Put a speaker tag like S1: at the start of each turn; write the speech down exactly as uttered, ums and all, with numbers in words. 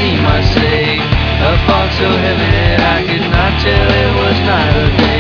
S1: see my slave, a fog so heavy that I could not tell it was night or day.